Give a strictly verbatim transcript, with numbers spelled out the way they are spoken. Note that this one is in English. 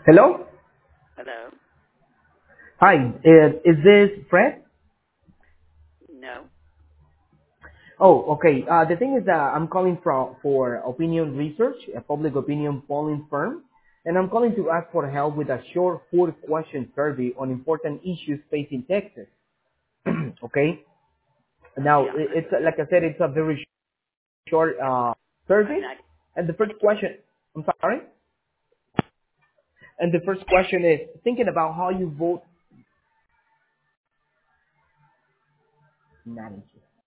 Hello? Hello? Hi, uh, is this Fred? No. Oh, okay. Uh, the thing is that I'm calling from for Opinion Research, a public opinion polling firm, and I'm calling to ask for help with a short four-question survey on important issues facing Texas. Okay. Okay, Now, I'm i- not. it's like I said, it's a very short uh, I'm survey, not. and the Not first question, I'm sorry, and the first question is thinking about how you vote manager.